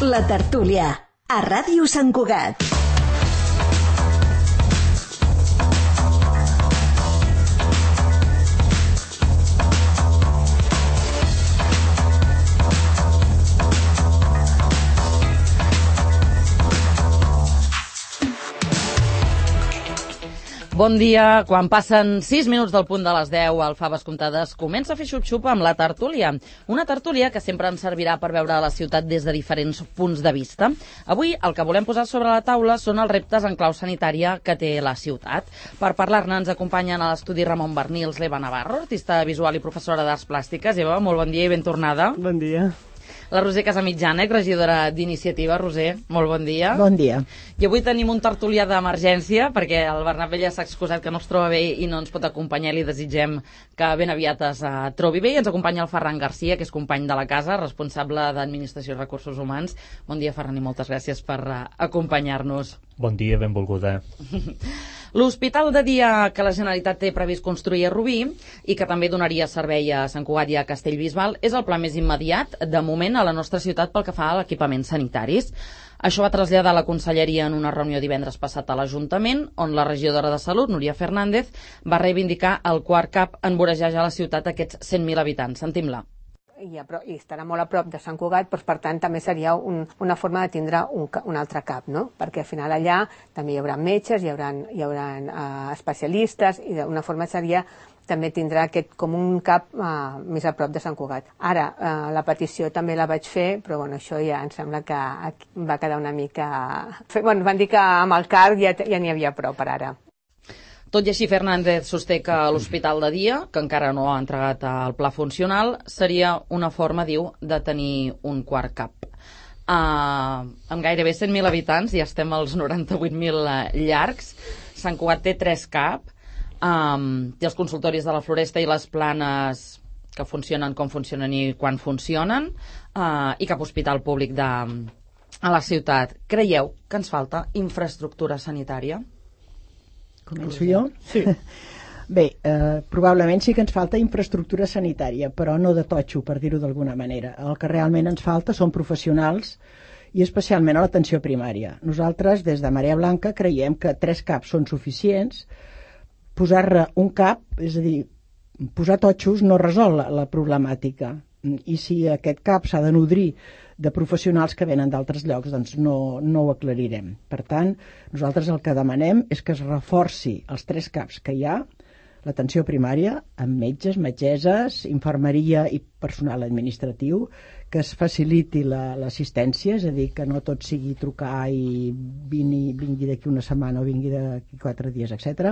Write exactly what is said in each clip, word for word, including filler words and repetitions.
La tertúlia, a Ràdio Sant Cugat. Bon dia. Quan passen sis minuts del punt de les deu, al Faves Comptades comença a fer xup-xup amb la tertúlia. Una tertúlia que sempre ens servirà per veure la ciutat des de diferents punts de vista. Avui el que volem posar sobre la taula són els reptes en clau sanitària que té la ciutat. Per parlar-ne ens acompanyen a l'estudi Ramon Bernils, l'Eva Navarro, artista visual i professora d'arts plàstiques. Eva, molt bon dia i ben tornada. Bon dia. La Roser Casamitjana, regidora d'Iniciativa. Roser, molt bon dia. Bon dia. I avui tenim un tertulià d'emergència perquè el Bernat Vella s'ha excusat que no es troba bé i no ens pot acompanyar. Li desitgem que ben aviat es uh, trobi bé. I ens acompanya el Ferran Garcia, que és company de la casa, responsable d'Administració i Recursos Humans. Bon dia, Ferran, i moltes gràcies per uh, acompanyar-nos. Bon dia, benvolguda. L'hospital de dia que la Generalitat té previst construir a Rubí i que també donaria servei a Sant Cugat i a Castellbisbal és el pla més immediat, de moment, a la nostra ciutat pel que fa a l'equipaments sanitaris. Això va traslladar la Conselleria en una reunió divendres passat a l'Ajuntament, on la regidora de Salut, Núria Fernández, va reivindicar el quart cap en vorejar ja la ciutat aquests cent mil habitants. Sentim-la. I, a, i estarà molt a prop de Sant Cugat, doncs, per tant també seria un, una forma de tindre un, un altre cap, no? Perquè al final allà també hi haurà metges, hi haurà, hi haurà uh, especialistes, i d'una forma seria també tindrà aquest com un cap uh, més a prop de Sant Cugat. Ara, uh, la petició també la vaig fer, però bueno, això ja em sembla que va quedar una mica... Bueno, van dir que amb el CAR ja, ja n'hi havia prou per ara. Tot i així, Fernández sosté que l'hospital de dia, que encara no ha entregat el pla funcional, seria una forma, diu, de tenir un quart cap. Uh, amb gairebé cent mil habitants, ja estem als noranta-vuit mil llargs. Sant Cugat té tres cap, um, té els consultoris de la Floresta i les Planes que funcionen com funcionen i quan funcionen, uh, i cap hospital públic de, a la ciutat. Creieu que ens falta infraestructura sanitària? Començo jo? Sí. Bé, eh, probablement sí que ens falta infraestructura sanitària, però no de totxo, per dir-ho d'alguna manera. El que realment ens falta són professionals i especialment a l'atenció primària. Nosaltres, des de Marea Blanca, creiem que tres caps són suficients. Posar un cap, és a dir, posar totxos no resol la, la problemàtica. I si aquest cap s'ha de nodrir de professionals que venen d'altres llocs, doncs no, no ho aclarirem. Per tant, nosaltres el que demanem és que es reforci els tres caps que hi ha, l'atenció primària, amb metges, metgesses, infermeria i personal administratiu, que es faciliti l'assistència, la, és a dir, que no tot sigui trucar i vingui, vingui d'aquí una setmana o vingui d'aquí quatre dies, etcètera.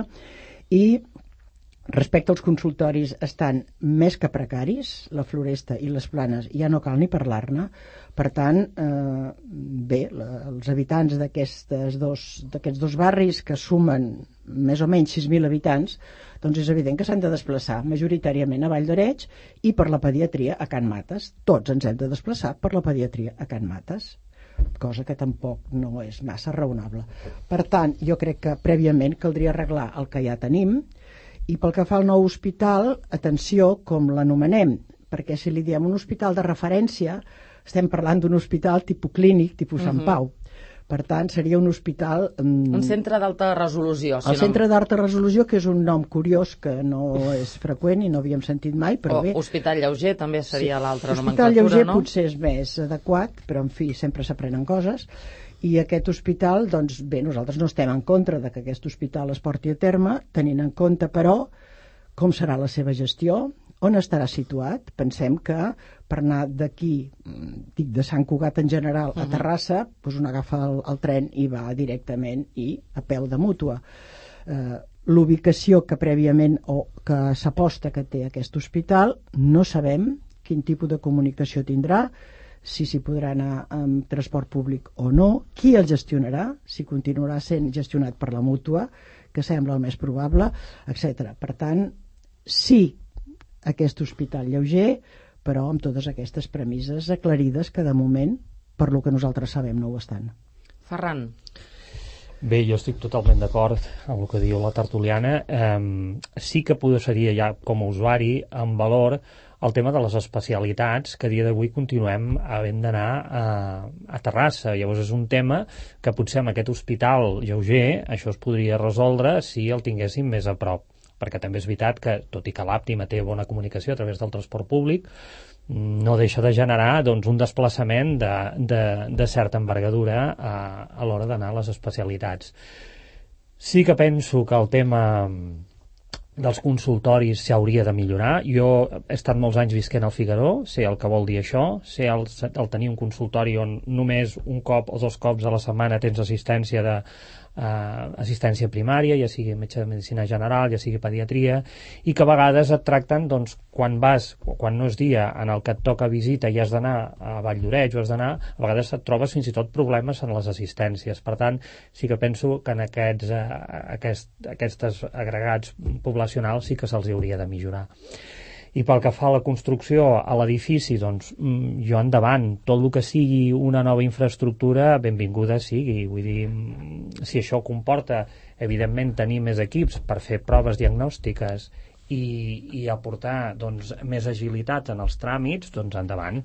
I respecte als consultoris estan més que precaris, la Floresta i les Planes ja no cal ni parlar-ne. Per tant, eh, bé, la, els habitants d'aquests dos, d'aquests dos barris que sumen més o menys sis mil habitants, doncs és evident que s'han de desplaçar majoritàriament a Vall d'Areig i per la pediatria a Can Mates. Tots ens hem de desplaçar per la pediatria a Can Mates, cosa que tampoc no és massa raonable. Per tant, jo crec que prèviament caldria arreglar el que ja tenim. I pel que fa al nou hospital, atenció com l'anomenem, perquè si li diem un hospital de referència, estem parlant d'un hospital tipus clínic, tipus Sant Pau. Per tant, seria un hospital... Um, un centre d'alta resolució. Si el no... centre d'alta resolució, que és un nom curiós que no és freqüent i no havíem sentit mai, però o bé... Hospital Lleuger també seria sí. l'altra nomenclatura, Hospital Lleuger no? Potser és més adequat, però en fi, sempre s'aprenen coses. I aquest hospital, doncs bé, nosaltres no estem en contra de que aquest hospital es porti a terme, tenint en compte, però, com serà la seva gestió, on estarà situat. Pensem que per anar d'aquí, dic de Sant Cugat en general, a Terrassa, doncs un agafa el, el tren i va directament i a peu de mútua. Eh, L'ubicació que prèviament o que s'aposta que té aquest hospital, no sabem quin tipus de comunicació tindrà, si s'hi podrà anar amb transport públic o no, qui el gestionarà, si continuarà sent gestionat per la mútua, que sembla el més probable, etcètera. Per tant, sí, aquest hospital lleuger, però amb totes aquestes premisses aclarides que de moment, per lo que nosaltres sabem, no ho estan. Ferran. Bé, jo estic totalment d'acord amb el que diu la tertuliana. Eh, sí que posaria ja com a usuari en valor el tema de les especialitats que a dia d'avui continuem havent d'anar a, a Terrassa. Llavors és un tema que potser amb aquest hospital lleuger això es podria resoldre si el tinguéssim més a prop, perquè també és veritat que, tot i que l'Àptima té bona comunicació a través del transport públic, no deixa de generar doncs, un desplaçament de, de, de certa envergadura a, a l'hora d'anar a les especialitats. Sí que penso que el tema dels consultoris s'hauria de millorar. Jo he estat molts anys visquent al Figaró, sé el que vol dir això, sé el, el tenir un consultori on només un cop o dos cops a la setmana tens assistència de Uh, assistència primària, ja sigui metge de medicina general, ja sigui pediatria, i que a vegades et tracten, doncs, quan vas, quan no és dia en el que et toca visita i has d'anar a Valldoreix o has d'anar, a vegades et trobes fins i tot problemes en les assistències. Per tant, sí que penso que en aquests, uh, aquest, aquests agregats poblacionals sí que se'ls hauria de millorar. I pel que fa a la construcció, a l'edifici, doncs jo endavant, tot el que sigui una nova infraestructura, benvinguda sigui. Vull dir, si això comporta, evidentment, tenir més equips per fer proves diagnòstiques i, i aportar doncs, més agilitat en els tràmits, doncs endavant.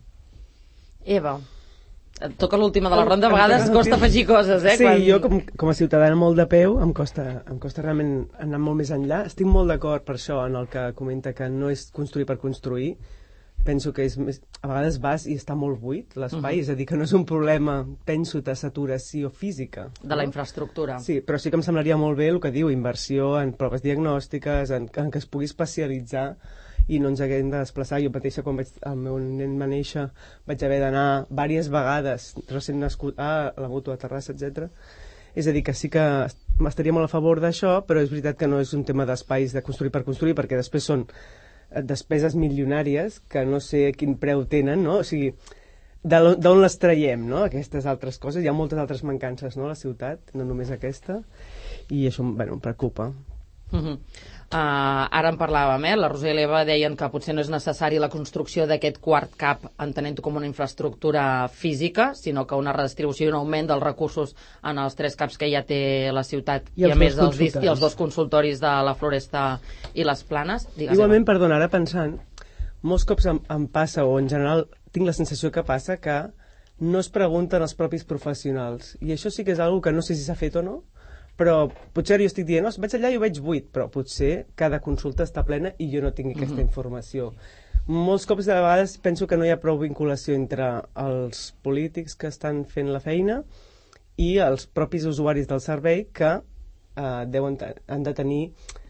Eva, et toca l'última de la ronda, a vegades costa afegir coses, eh? Sí, quan... jo com, com a ciutadana molt de peu em costa, em costa realment anar molt més enllà. Estic molt d'acord per això en el que comenta que no és construir per construir. Penso que és més, a vegades vas i està molt buit l'espai, uh-huh. és a dir, que no és un problema, penso, de saturació física. De no? La infraestructura. Sí, però sí que em semblaria molt bé el que diu, inversió en proves diagnòstiques, en, en que es pugui especialitzar i no ens haguem de desplaçar. Jo mateixa, quan vaig, el meu nen va néixer, vaig haver d'anar diverses vegades, recent nascut, a la Mútua, a Terrassa, etcètera. És a dir, que sí que m'estaria molt a favor d'això, però és veritat que no és un tema d'espais de construir per construir, perquè després són despeses milionàries que no sé quin preu tenen, no? O sigui, d'on les traiem, no? Aquestes altres coses. Hi ha moltes altres mancances, no?, a la ciutat, no només aquesta, i això, bueno, em preocupa. Uh-huh. Uh, ara en parlàvem, eh? La Roser i l'Eva deien que potser no és necessari la construcció d'aquest quart cap entenent-ho com una infraestructura física, sinó que una redistribució i un augment dels recursos en els tres caps que ja té la ciutat i, i a més dels, i els dos consultoris de la Floresta i les Planes. Digues, igualment, Eva. Perdona, ara pensant, molts cops em, em passa, o en general tinc la sensació que passa, que no es pregunten els propis professionals, i això sí que és una cosa que no sé si s'ha fet o no, però potser jo estic dient, no, vaig allà i ho veig buit, però potser cada consulta està plena i jo no tinc aquesta mm-hmm. informació. Molts cops de vegades penso que no hi ha prou vinculació entre els polítics que estan fent la feina i els propis usuaris del servei que eh, deuen, han de tenir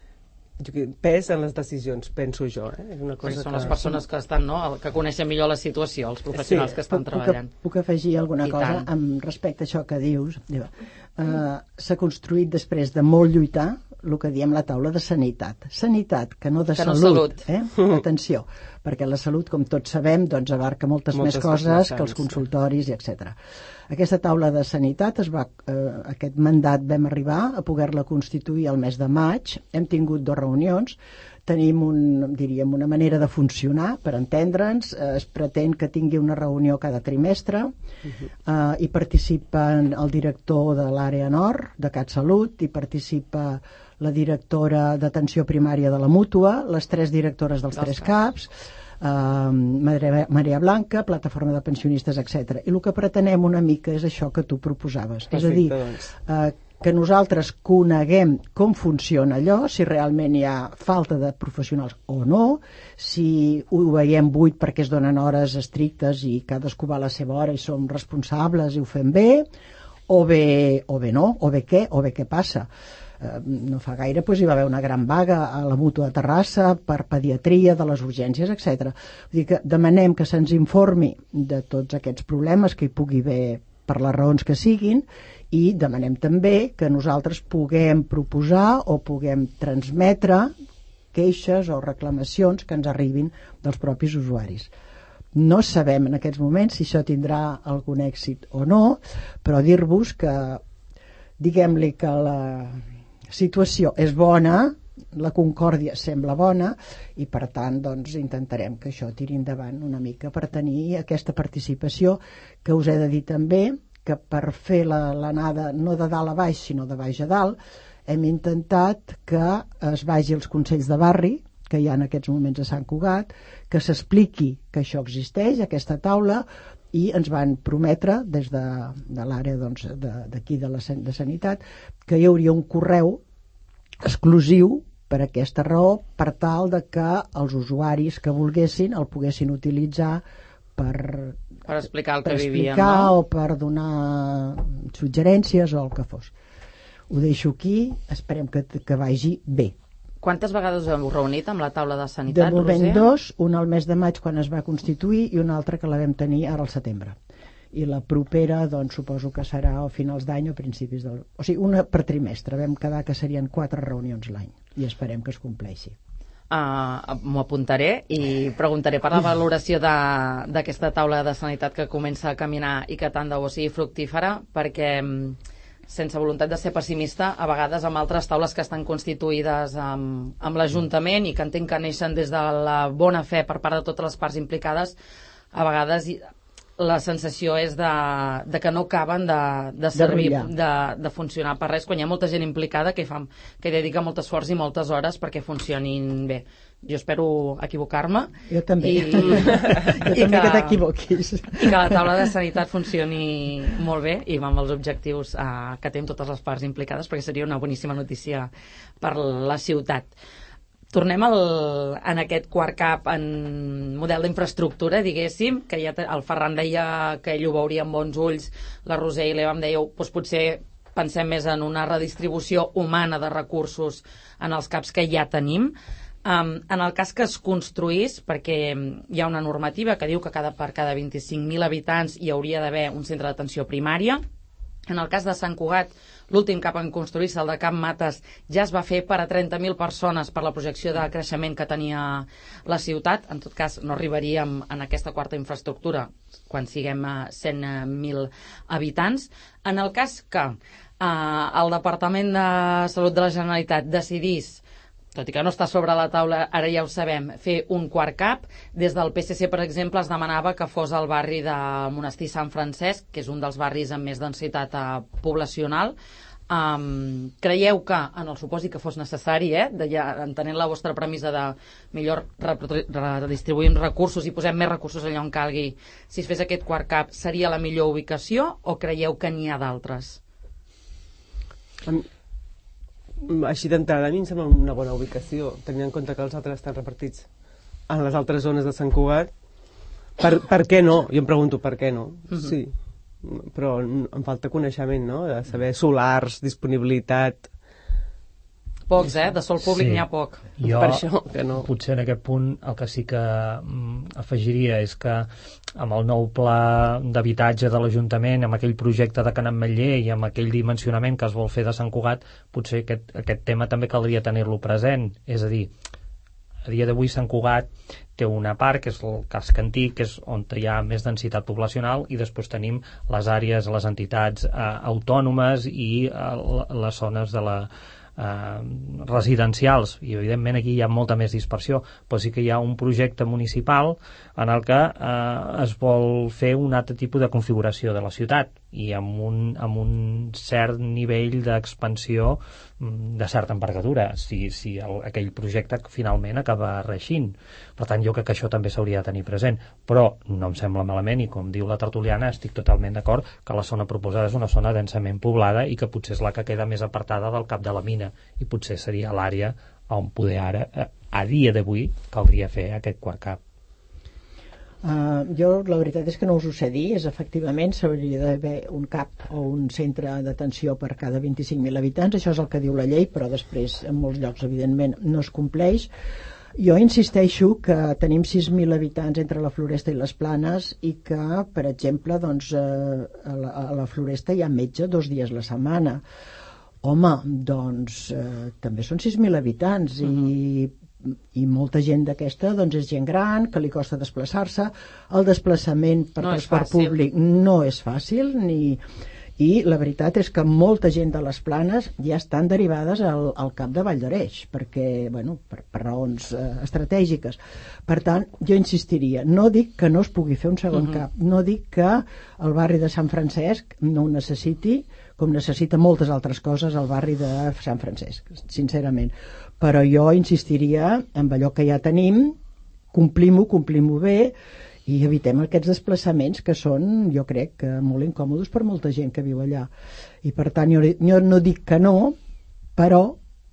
pes en les decisions, penso jo. Eh? És una cosa sí, són que... les persones que estan, no?, que coneixen millor la situació, els professionals sí, que estan puc, treballant. Puc, puc afegir alguna I cosa tant. amb respecte a això que dius. Uh, s'ha construït després de molt lluitar el que diem la taula de sanitat. Sanitat, que no de que salut. No salut. Eh? Atenció, perquè la salut, com tots sabem, doncs abarca moltes, moltes més coses que els consultoris, i etcètera. Aquesta taula de sanitat, es va, eh, aquest mandat vam arribar a poder-la constituir el mes de maig. Hem tingut dues reunions. Tenim un, diríem, una manera de funcionar, per entendre'ns. Eh, es pretén que tingui una reunió cada trimestre. Uh-huh. Eh, hi participen el director de l'àrea nord, de CatSalut, hi participa la directora d'atenció primària de la Mútua, les tres directores dels, dels tres caps, Uh, Maria, Maria Blanca, plataforma de pensionistes, etcètera. I el que pretenem una mica és això que tu proposaves. Perfecte, és a dir, doncs. uh, que nosaltres coneguem com funciona allò, si realment hi ha falta de professionals o no, si ho veiem buit perquè es donen hores estrictes i cadascú va a la seva hora i som responsables i ho fem bé, o bé, o bé no, o bé què, o bé què passa. No fa gaire doncs, hi va haver una gran vaga a la Mútua de Terrassa per pediatria, de les urgències, etcètera. Vull dir que demanem que se'ns informi de tots aquests problemes que hi pugui haver per les raons que siguin i demanem també que nosaltres puguem proposar o puguem transmetre queixes o reclamacions que ens arribin dels propis usuaris. No sabem en aquests moments si això tindrà algun èxit o no, però dir-vos que diguem-li que la situació és bona, la concòrdia sembla bona i per tant doncs, intentarem que això tiri endavant una mica per tenir aquesta participació que us he de dir també que per fer l'anada no de dalt a baix, sinó de baix a dalt, hem intentat que es vagi als consells de barri, que hi ha en aquests moments a Sant Cugat, que s'expliqui que això existeix, aquesta taula, i ens van prometre des de, de l'àrea doncs, d'aquí de, de, la, de Sanitat que hi hauria un correu exclusiu per aquesta raó, per tal de que els usuaris que volguessin el poguessin utilitzar per, per explicar el que per vivien, explicar, no? O per donar suggerències o el que fos. Ho deixo aquí, esperem que, que vagi bé. Quantes vegades us heu reunit amb la taula de sanitat, De moment Roser? dos, una al mes de maig quan es va constituir i una altra que la vam tenir ara al setembre. I la propera, doncs, suposo que serà a finals d'any o principis del... O sigui, una per trimestre. Vam quedar que serien quatre reunions l'any i esperem que es compleixi. Uh, M'ho apuntaré i preguntaré per la valoració d'aquesta taula de sanitat que comença a caminar i que tant de bo sigui fructífera, perquè sense voluntat de ser pessimista, a vegades amb altres taules que estan constituïdes amb, amb l'Ajuntament i que entenc que neixen des de la bona fe per part de totes les parts implicades, a vegades la sensació és de, de que no acaben de, de servir, de, de, de funcionar per res, quan hi ha molta gent implicada que, fa, que dedica molt esforç i moltes hores perquè funcionin bé. Jo espero equivocar-me. Jo també. I, jo i també que, que t'equivoquis. I que la taula de sanitat funcioni molt bé i amb els objectius eh, que tenen totes les parts implicades, perquè seria una boníssima notícia per la ciutat. Tornem al, en aquest quart cap en model d'infraestructura, diguéssim, que ja el Ferran deia que ell ho veuria amb bons ulls, la Roser i l'Eva em dèieu, doncs potser pensem més en una redistribució humana de recursos en els caps que ja tenim. Um, en el cas que es construís, perquè hi ha una normativa que diu que cada, per cada vint-i-cinc mil habitants hi hauria d'haver un centre d'atenció primària. En el cas de Sant Cugat, l'últim cap en construir-se, el de Can Mates, ja es va fer per a trenta mil persones per la projecció de creixement que tenia la ciutat. En tot cas, no arribaríem en aquesta quarta infraestructura quan siguem a cent mil habitants. En el cas que eh, el Departament de Salut de la Generalitat decidís, tot i que no està sobre la taula, ara ja ho sabem, fer un quart cap. Des del P S C, per exemple, es demanava que fos el barri de Monestir Sant Francesc, que és un dels barris amb més densitat eh, poblacional. Um, creieu que, en el supòsit que fos necessari, eh, de ja, entenent la vostra premissa de millor redistribuïm recursos i posem més recursos allà on calgui, si es fes aquest quart cap, seria la millor ubicació o creieu que n'hi ha d'altres? Amb... Així d'entrada, a mi em sembla una bona ubicació, tenint en compte que els altres estan repartits en les altres zones de Sant Cugat. Per, per què no? Jo em pregunto per què no. Uh-huh. Sí, però em falta coneixement, no? De saber solars, disponibilitat... Pocs, eh? De sol públic sí. n'hi ha poc. Jo, per això que no. Potser en aquest punt el que sí que mm, afegiria és que amb el nou pla d'habitatge de l'Ajuntament, amb aquell projecte de Can Ametller i amb aquell dimensionament que es vol fer de Sant Cugat, potser aquest, aquest tema també caldria tenir-lo present. És a dir, a dia d'avui Sant Cugat té una part, que és el casc antic, que és on hi ha més densitat poblacional, i després tenim les àrees, les entitats eh, autònomes i eh, les zones de la Eh, residencials, i evidentment aquí hi ha molta més dispersió, però sí que hi ha un projecte municipal en el que eh, es vol fer un altre tipus de configuració de la ciutat i amb un, amb un cert nivell d'expansió de certa envergadura, si, si el, aquell projecte finalment acaba reeixint. Per tant, jo crec que això també s'hauria de tenir present, però no em sembla malament, i com diu la tertuliana, estic totalment d'acord que la zona proposada és una zona densament poblada i que potser és la que queda més apartada del cap de la mina, i potser seria l'àrea on poder ara, a dia d'avui, caldria fer aquest quart cap. Uh, jo la veritat és que no us ho sé dir, és efectivament s'hauria d'haver un cap o un centre d'atenció per cada vint-i-cinc mil habitants, això és el que diu la llei, però després en molts llocs evidentment no es compleix. Jo insisteixo que tenim sis mil habitants entre la Floresta i les Planes i que, per exemple, doncs, uh, a, la, a la Floresta hi ha metge dos dies la setmana. Home, doncs uh, també són sis mil habitants uh-huh. i i molta gent d'aquesta doncs, és gent gran, que li costa desplaçar-se. El desplaçament per no transport públic no és fàcil, ni... i la veritat és que molta gent de les Planes ja estan derivades al, al cap de Valldoreix, perquè, bueno, per, per raons eh, estratègiques. Per tant, jo insistiria, no dic que no es pugui fer un segon uh-huh. cap, no dic que el barri de Sant Francesc no ho necessiti, com necessita moltes altres coses el barri de Sant Francesc, sincerament. Però jo insistiria en allò que ja tenim, complim-ho, complim-ho bé, i evitem aquests desplaçaments que són, jo crec, que molt incòmodos per molta gent que viu allà. I per tant, jo, jo no dic que no, però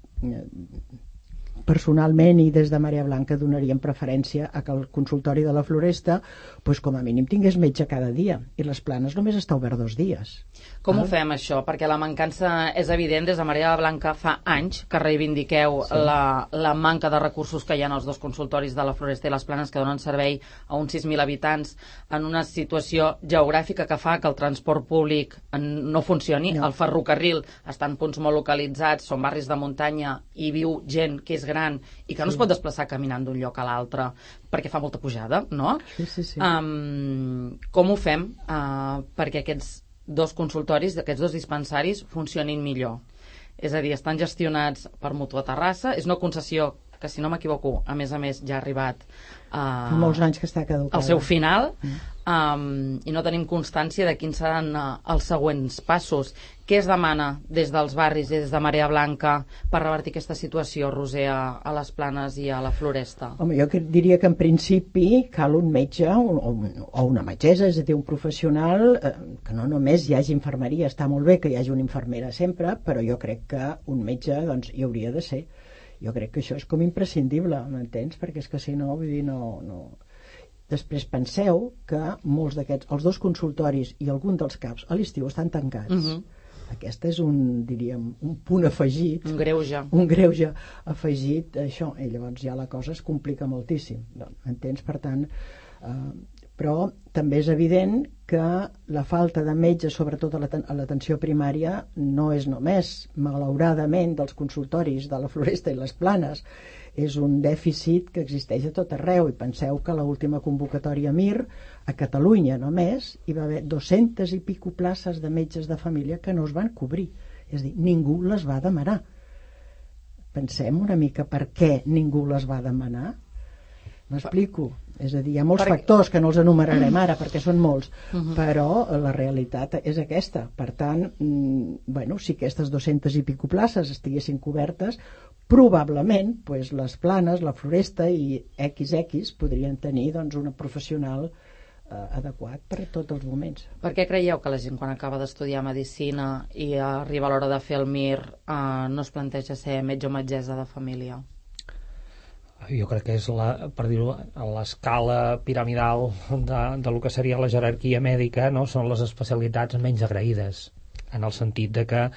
personalment i des de Marea Blanca donaríem preferència a que el consultori de la Floresta pues, com a mínim tingués metge cada dia, i les Planes només està obert dos dies. Com ah. ho fem això? Perquè la mancança és evident. Des de Marea Blanca fa anys que reivindiqueu sí. la, la manca de recursos que hi ha en els dos consultoris de la Floresta i les Planes, que donen servei a uns sis mil habitants en una situació geogràfica que fa que el transport públic no funcioni. No. El ferrocarril està en punts molt localitzats, són barris de muntanya i viu gent que és gran i que no sí. es pot desplaçar caminant d'un lloc a l'altre perquè fa molta pujada, no? Sí, sí, sí. Um, com ho fem uh, perquè aquests dos consultoris, aquests dos dispensaris funcionin millor? És a dir, estan gestionats per Mutua Terrassa, és una concessió que, si no m'equivoco, a més a més ja ha arribat uh, molts anys que està caducada. Al seu final, um, i no tenim constància de quins seran uh, els següents passos. Què es demana des dels barris i des de Marea Blanca per revertir aquesta situació, Roser, a, a les Planes i a la Floresta? Home, jo diria que en principi cal un metge o, o una metgessa, és a dir, un professional, eh, que no només hi hagi infermeria, està molt bé que hi hagi una infermera sempre, però jo crec que un metge doncs, hi hauria de ser. Jo crec que això és com imprescindible, m'entens? Perquè és que si no, vull dir, no... no... Després penseu que molts d'aquests, els dos consultoris i algun dels caps a l'estiu estan tancats. Uh-huh. Aquest és un, diríem, un punt afegit. Un greuge. Un greuge afegit, això, i llavors ja la cosa es complica moltíssim. Entens? Per tant, eh, però també és evident que la falta de metges, sobretot a l'atenció primària, no és només, malauradament, dels consultoris de la Floresta i les Planes, és un dèficit que existeix a tot arreu. I penseu que l'última convocatòria M I R a Catalunya només hi va haver dues-centes i pico places de metges de família que no es van cobrir. És a dir, ningú les va demanar. Pensem una mica per què ningú les va demanar. M'explico? És a dir, hi ha molts per... factors que no els enumerarem ara perquè són molts, uh-huh. però la realitat és aquesta. Per tant, mm, bueno, si aquestes dues-centes i pico places estiguessin cobertes, probablement pues, les Planes, la Floresta i equis equis podrien tenir doncs, una professional eh, adequat per a tots els moments. Per què creieu que la gent quan acaba d'estudiar Medicina i arriba a l'hora de fer el M I R eh, no es planteja ser metge o metgessa de família? Jo crec que és, la, per dir-ho, a l'escala piramidal de, de lo que seria la jerarquia mèdica, no? Són les especialitats menys agraïdes, en el sentit de que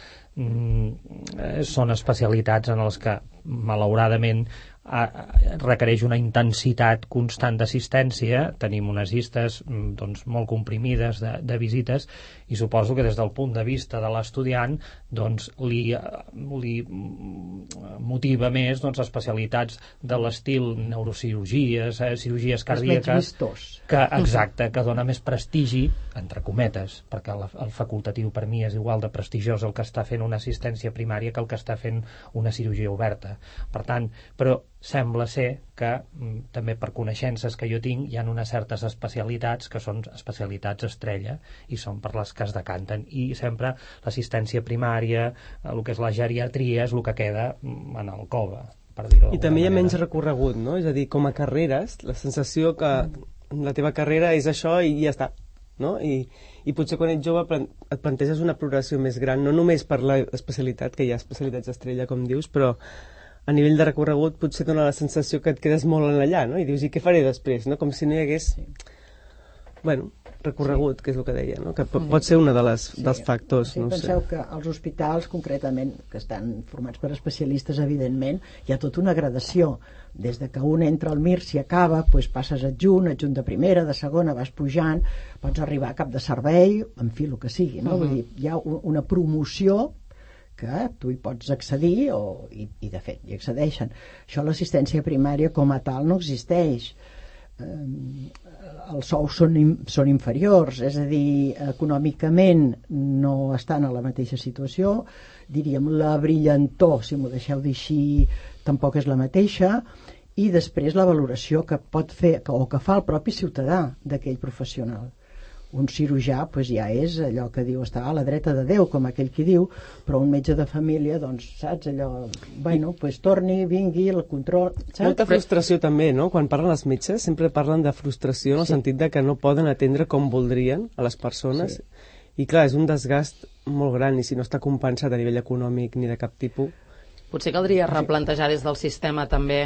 mm, són especialitats en les que malauradament eh, requereix una intensitat constant d'assistència. Tenim unes llistes doncs, molt comprimides de, de visites, i suposo que des del punt de vista de l'estudiant doncs, li, li motiva més doncs, especialitats de l'estil neurocirurgies, eh, cirurgies cardíaques, que, exacte, que dona més prestigi, entre cometes, perquè el, el facultatiu per mi és igual de prestigiós el que està fent una assistència primària que el que està fent una cirurgia oberta. Per tant, però sembla ser que mm, també per coneixences que jo tinc hi ha unes certes especialitats que són especialitats estrella i són per les que es decanten, i sempre l'assistència primària, el que és la geriatria, és el que queda en el cove, per dir-ho. I també hi ha menys recorregut, no? És a dir, com a carreres, la sensació que la teva carrera és això i ja està, no? I, i potser quan ets jove et planteges una progressió més gran, no només per l'especialitat, que hi ha especialitats estrella, com dius, però a nivell de recorregut potser dona la sensació que et quedes molt en allà, no? I dius, i què faré després, no? Com si no hi hagués, bueno, recorregut, sí. Que és el que deia, no? Que pot, pot ser un de les, sí. dels factors, sí, no penseu sé. Que als hospitals, concretament, que estan formats per especialistes, evidentment, hi ha tota una gradació. Des de que un entra al M I R, si acaba, doncs passes adjunt, adjunt de primera, de segona, vas pujant, pots arribar a cap de servei, en fi, el que sigui, no? Uh-huh. Vull dir, hi ha una promoció que tu hi pots accedir o, i, i de fet hi accedeixen. Això, l'assistència primària com a tal no existeix. Eh, els sous són, són inferiors, és a dir, econòmicament no estan a la mateixa situació, diríem la brillantor, si m'ho deixeu dir així, tampoc és la mateixa, i després la valoració que pot fer o que fa el propi ciutadà d'aquell professional. Un cirurgià pues, ja és allò que diu està a la dreta de Déu, com aquell qui diu, però un metge de família, doncs, saps, allò, bueno, pues torni, vingui, el control, saps? Molta frustració també, no? Quan parlen els metges sempre parlen de frustració en el sí. sentit de que no poden atendre com voldrien a les persones sí. i clar, és un desgast molt gran i si no està compensat a nivell econòmic ni de cap tipus. Potser caldria replantejar des del sistema també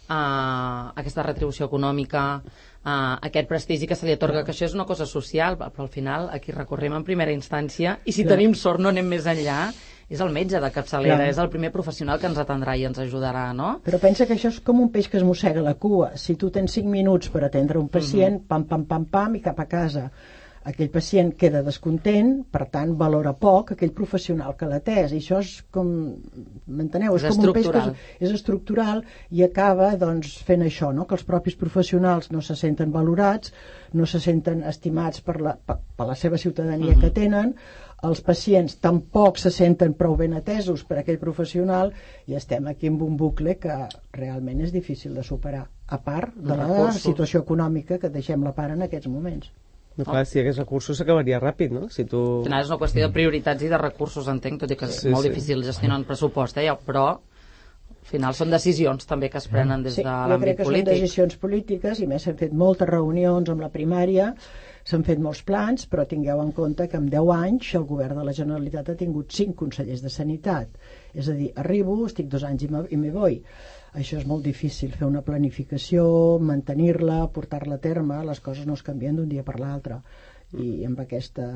Uh, aquesta retribució econòmica, uh, aquest prestigi que se li atorga, que això és una cosa social, però al final aquí recorrem en primera instància i si Clar. tenim sort no anem més enllà, és el metge de capçalera, Clar. és el primer professional que ens atendrà i ens ajudarà, no? Però pensa que això és com un peix que es mossega la cua. Si tu tens cinc minuts per atendre un pacient, uh-huh. pam, pam, pam, pam, i cap a casa. Aquell pacient queda descontent, per tant valora poc aquell professional que l'ha atès, i això és com, m'enteneu? És, és com un peix que és, és estructural i acaba doncs, fent això, no? Que els propis professionals no se senten valorats, no se senten estimats per la, per, per la seva ciutadania uh-huh. que tenen, els pacients tampoc se senten prou ben atesos per aquell professional i estem aquí amb un bucle que realment és difícil de superar, a part de la recursos. Situació econòmica que deixem la part en aquests moments. No, clar, si hi hagués recursos s'acabaria ràpid, no? Si tu... Al final és una qüestió de prioritats i de recursos, entenc, tot i que és sí, molt sí. difícil gestionar un pressupost, eh? Però al final són decisions també que es prenen des sí, de l'àmbit polític. Sí, jo crec que són decisions polítiques i més s'han fet moltes reunions amb la primària, s'han fet molts plans, però tingueu en compte que en deu anys el govern de la Generalitat ha tingut cinc consellers de Sanitat. És a dir, arribo, estic dos anys i me, i me voy. Això és molt difícil, fer una planificació, mantenir-la, portar-la a terme, les coses no es canvien d'un dia per l'altre. I amb, aquesta,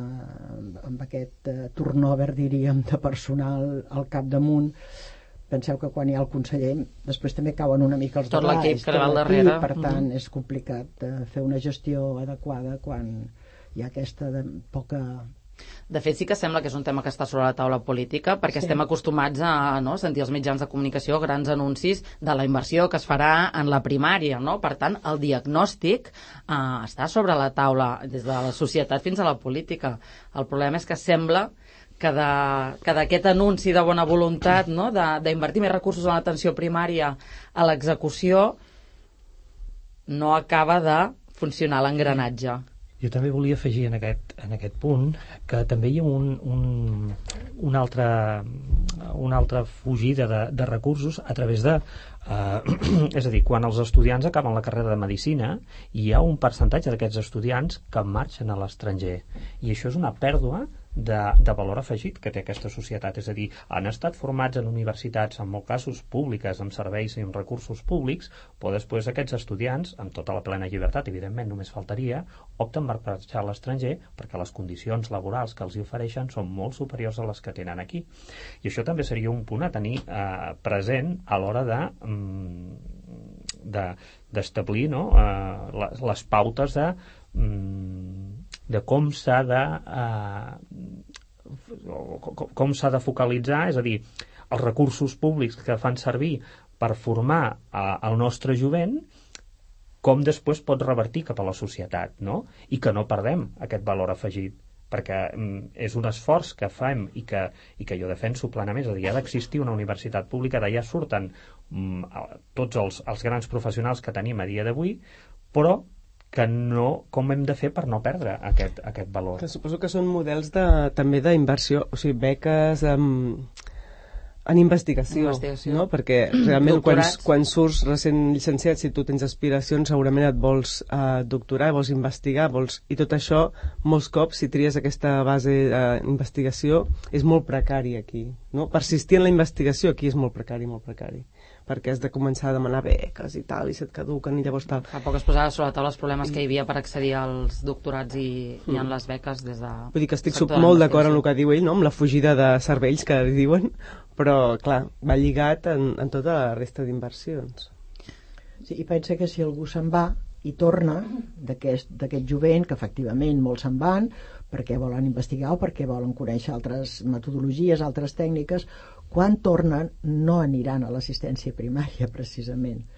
amb aquest uh, turnover, diríem, de personal al capdamunt, penseu que quan hi ha el conseller, després també cauen una mica els tot l'equip que va al darrere. Per tant, mm. és complicat uh, fer una gestió adequada quan hi ha aquesta de poca... De fet, sí que sembla que és un tema que està sobre la taula política, perquè sí. estem acostumats a no, sentir els mitjans de comunicació grans anuncis de la inversió que es farà en la primària, no? Per tant, el diagnòstic eh, està sobre la taula des de la societat fins a la política. El problema és que sembla que d'aquest anunci de bona voluntat, no? d'invertir més recursos en l'atenció primària a l'execució, no acaba de funcionar l'engranatge. Jo també volia afegir en aquest, en aquest punt que també hi ha un, un, una, altra, una altra fugida de, de recursos a través de... Eh, és a dir, quan els estudiants acaben la carrera de Medicina, hi ha un percentatge d'aquests estudiants que marxen a l'estranger. I això és una pèrdua de, de valor afegit que té aquesta societat. És a dir, han estat formats en universitats, en molts casos públiques, amb serveis i amb recursos públics, però després aquests estudiants, amb tota la plena llibertat, evidentment només faltaria, opten per marxar a l'estranger perquè les condicions laborals que els hi ofereixen són molt superiors a les que tenen aquí. I això també seria un punt a tenir eh, present a l'hora de d'establir de, no? eh, les, les pautes de de com s'ha de eh, com s'ha de focalitzar, és a dir, els recursos públics que fan servir per formar eh, el nostre jovent, com després pot revertir cap a la societat, no? I que no perdem aquest valor afegit, perquè mm, és un esforç que fem i que, i que jo defenso plenament. És a dir, ha d'existir una universitat pública, d'allà surten mm, tots els, els grans professionals que tenim a dia d'avui, però que no, com hem de fer per no perdre aquest, aquest valor. Que suposo que són models de, també d'inversió, o sigui, beques um, en investigació, investigació, no? Perquè realment quan, quan surts recent llicenciat, si tu tens aspiracions, segurament et vols uh, doctorar, vols investigar, vols... i tot això, molts cops, si tries aquesta base d'investigació, uh, és molt precari aquí, no? Persistir en la investigació aquí és molt precari, molt precari. Perquè has de començar a demanar beques i tal, i se't caduquen i llavors tal. Fa poc es posava sobre la taula els problemes que hi havia per accedir als doctorats i, mm. i en les beques des de... Vull dir que estic molt d'acord amb el que diu ell, no? Amb la fugida de cervells que li diuen, però clar, va lligat en, en tota la resta d'inversions. Sí, i pensa que si algú se'n va i torna d'aquest jovent, que efectivament molts se'n van perquè volen investigar o perquè volen conèixer altres metodologies, altres tècniques, quan tornen no aniran a l'assistència primària precisament.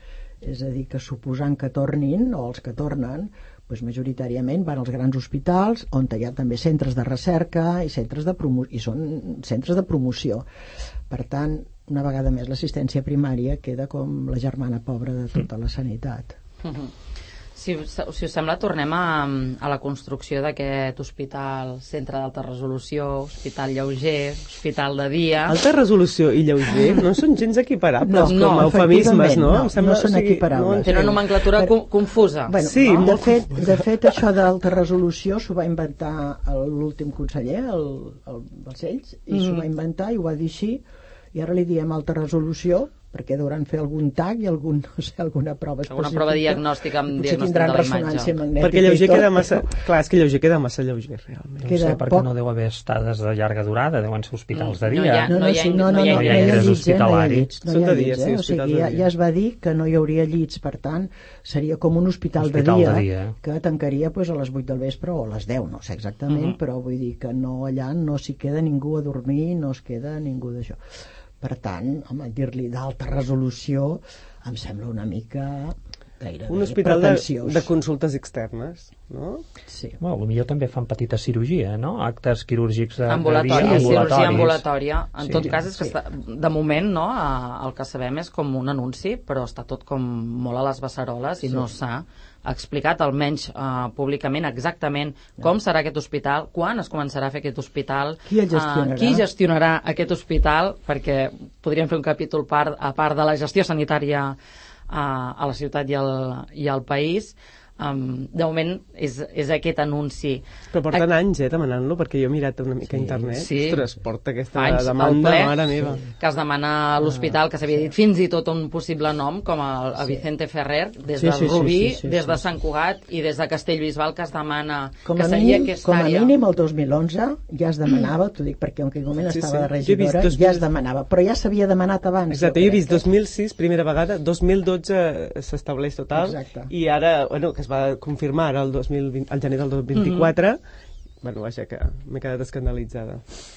És a dir, que suposant que tornin, o els que tornen, doncs majoritàriament van als grans hospitals, on hi ha també centres de recerca i, centres de promo i són centres de promoció. Per tant, una vegada més, l'assistència primària queda com la germana pobra de tota la sanitat. Uh-huh. Si, si us sembla, tornem a, a la construcció d'aquest hospital, centre d'alta resolució, hospital lleuger, hospital de dia... Alta resolució i lleuger no són gens equiparables, no, com no, eufemismes, no? No, em sembla, no són o sigui, equiparables. No tenen nomenclatura Però, confusa. Bueno, sí, no? molt de, fet, de fet, això d'alta resolució s'ho va inventar l'últim conseller, el, el Balcells, i mm. s'ho va inventar i ho va dir així, i ara li diem alta resolució, perquè deuran fer algun tag i algun, no sé, alguna prova específica. Alguna prova diagnòstica amb potser diagnòstic de la imatge. Perquè lleuger queda massa... Clar, és que lleuger queda massa lleuger, realment. No sé, perquè poc... no deu haver estades de llarga durada, deuen ser hospitals de dia. No, no, sí, no, no, no, no hi ha llits, no hi ha llits. Són de dia, sí, o sigui, ja, ja es va dir que no hi hauria llits, per tant, seria com un hospital, hospital de, dia, de dia que tancaria pues, a les vuit del vespre o a les deu, no sé exactament, uh -huh. però vull dir que no allà no s'hi queda ningú a dormir, no es queda ningú d'això. Per tant, home, dir-li d'alta resolució em sembla una mica gairebé un hospital de, pretensiós. de consultes externes, no? Sí. Bueno, potser també fan petita cirurgia, no? Actes quirúrgics de, ambulatòria, de dia, cirurgia ambulatòria. En sí, tot cas, és que sí. està, de moment, no, el que sabem és com un anunci, però està tot com molt a les beceroles i sí. no s'ha explicat, almenys uh, públicament, exactament com serà aquest hospital, quan es començarà a fer aquest hospital, qui el gestionarà, uh, qui gestionarà aquest hospital, perquè podríem fer un capítol part, a part de la gestió sanitària uh, a la ciutat i al, i al país. Um, de moment és, és aquest anunci. Però porten a... anys, eh, demanant-lo, perquè jo he mirat una mica sí, a internet. Sí. Ostres, porta aquesta anys, demanda, ple, mare meva. Que es demana a l'hospital, que s'havia dit fins i tot un possible nom, com el, el Vicente Ferrer, des sí, de sí, Rubí, sí, sí, sí, des de sí. Sant Cugat i des de Castellbisbal, que es demana com que a seria mínim, aquesta com a àrea. mínim el dos mil onze ja es demanava, t'ho dic perquè en aquell moment sí, estava sí. de regidora, dos mil... ja es demanava, però ja s'havia demanat abans. Exacte, jo he vist dos mil sis, primera vegada, dos mil dotze s'estableix total, exacte. I ara, bueno, que es va confirmar ara el dos mil vint, el gener del dos mil vint-i-quatre, mm-hmm. bueno, vaja, que m'he quedat escandalitzada.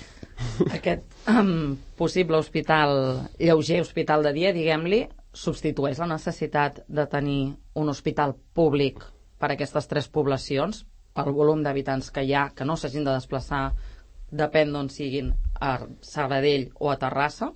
Aquest um, possible hospital lleuger, hospital de dia, diguem-li, substitueix la necessitat de tenir un hospital públic per a aquestes tres poblacions, pel volum d'habitants que hi ha, que no s'hagin de desplaçar, depèn d'on siguin, a Sabadell o a Terrassa?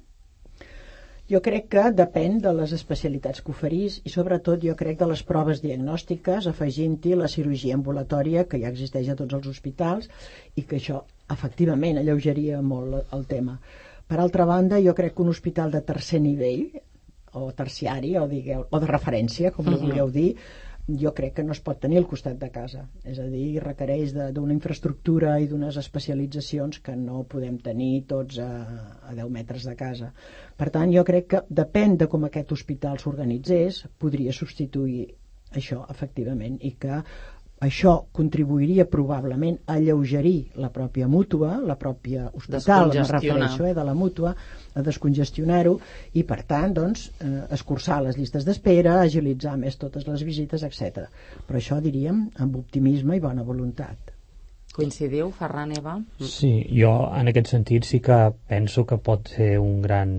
Jo crec que depèn de les especialitats que oferís i sobretot jo crec de les proves diagnòstiques, afegint-hi la cirurgia ambulatòria que ja existeix a tots els hospitals i que això efectivament alleugeria molt el tema. Per altra banda, jo crec que un hospital de tercer nivell o terciari o, digueu, o de referència, com uh-huh. ho vulgueu dir, jo crec que no es pot tenir al costat de casa. És a dir, requereix d'una infraestructura i d'unes especialitzacions que no podem tenir tots a, a deu metres de casa. Per tant, jo crec que depèn de com aquest hospital s'organitzés, podria substituir això, efectivament, i que això contribuiria probablement a alleugerir la pròpia mútua, la pròpia hospital, em refereixo eh, de la mútua, a descongestionar-ho i, per tant, doncs, eh, escurçar les llistes d'espera, agilitzar més totes les visites, etcètera. Però això, diríem, amb optimisme i bona voluntat. Coincidiu, Ferran, Eva? Sí, jo en aquest sentit sí que penso que pot ser un gran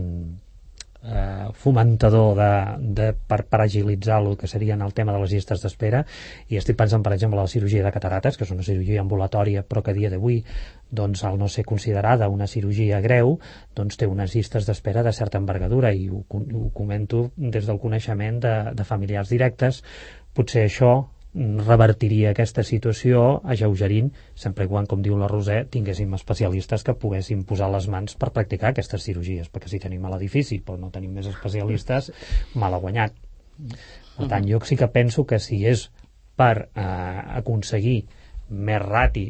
eh, fomentador de, de, per, per agilitzar el que serien el tema de les llistes d'espera, i estic pensant per exemple en la cirurgia de catarates, que és una cirurgia ambulatòria però que a dia d'avui doncs, al no ser considerada una cirurgia greu, doncs té unes llistes d'espera de certa envergadura, i ho, ho comento des del coneixement de, de familiars directes. Potser això revertiria aquesta situació alleugerint, sempre quan, com diu la Roser, tinguéssim especialistes que poguessin posar les mans per practicar aquestes cirurgies, perquè si tenim a l'edifici però no tenim més especialistes, mal ha guanyat. Per tant, jo sí que penso que si és per eh, aconseguir més rati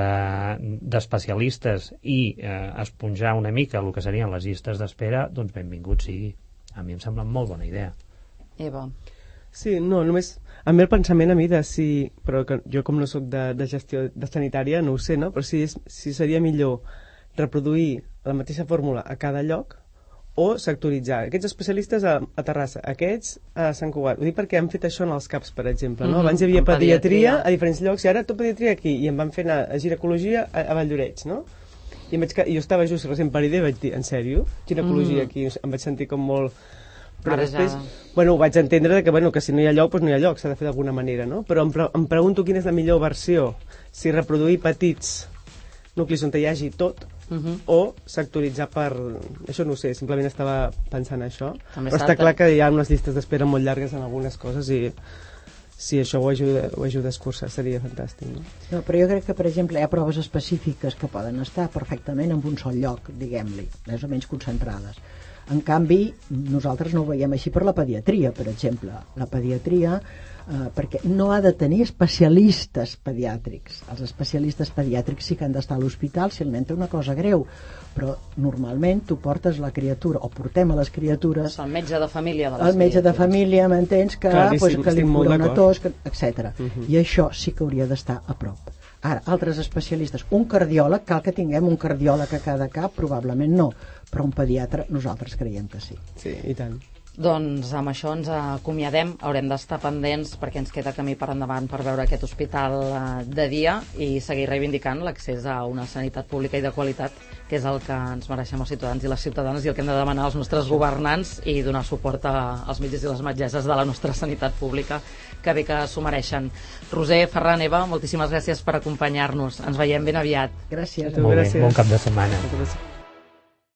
d'especialistes de, i eh, esponjar una mica el que serien les llistes d'espera, doncs benvingut sigui. A mi em sembla molt bona idea. Eva. Sí, no, només a mi el pensament a mi de si, però que jo com no soc de, de gestió de sanitària no ho sé, no? Però si, és, si seria millor reproduir la mateixa fórmula a cada lloc o sectoritzar. Aquests especialistes a, a Terrassa, aquests a Sant Cugat. Ho dic perquè hem fet això en els CAPs, per exemple, no? Mm-hmm. Abans hi havia en pediatria, pediatria a diferents llocs i ara tot pediatria aquí, i em van fer anar a ginecologia a, a Valldoreix, no? I, em vaig, i jo estava just recent per idea i vaig dir, en sèrio? Ginecologia mm-hmm. aquí? Em vaig sentir com molt... Però després, bueno, ho vaig entendre que, bueno, que si no hi ha lloc, doncs no hi ha lloc, s'ha de fer d'alguna manera, no? Però em, pre em pregunto quina és la millor versió, si reproduir petits nuclis on hi hagi tot, Uh -huh. o sectoritzar per... Això no ho sé, simplement estava pensant això. També però està clar que hi ha unes llistes d'espera molt llargues en algunes coses i si això ho ajuda, ho ajuda a escurçar seria fantàstic, no? No, però jo crec que, per exemple, hi ha proves específiques que poden estar perfectament en un sol lloc, diguem-li, més o menys concentrades. En canvi, nosaltres no ho veiem així per la pediatria, per exemple. La pediatria, eh, perquè no ha de tenir especialistes pediàtrics. Els especialistes pediàtrics sí que han d'estar a l'hospital si alimenta una cosa greu, però normalment tu portes la criatura, o portem a les criatures... El metge de família de les El metge de família, m'entens, que, pues, que li cura una tos, etcètera. Uh -huh. I això sí que hauria d'estar a prop. Ara, altres especialistes, un cardiòleg, cal que tinguem un cardiòleg a cada cap, probablement no, però un pediatre nosaltres creiem que sí. Sí, i tant. Doncs amb això ens acomiadem, haurem d'estar pendents perquè ens queda camí per endavant per veure aquest hospital de dia i seguir reivindicant l'accés a una sanitat pública i de qualitat, que és el que ens mereixem els ciutadans i les ciutadanes i el que hem de demanar als nostres governants i donar suport a, als metges i les metgesses de la nostra sanitat pública, que bé que s'ho mereixen. Roser, Ferran, Eva, moltíssimes gràcies per acompanyar-nos. Ens veiem ben aviat. Gràcies. Molt bé, gràcies. bon cap de setmana. Gràcies.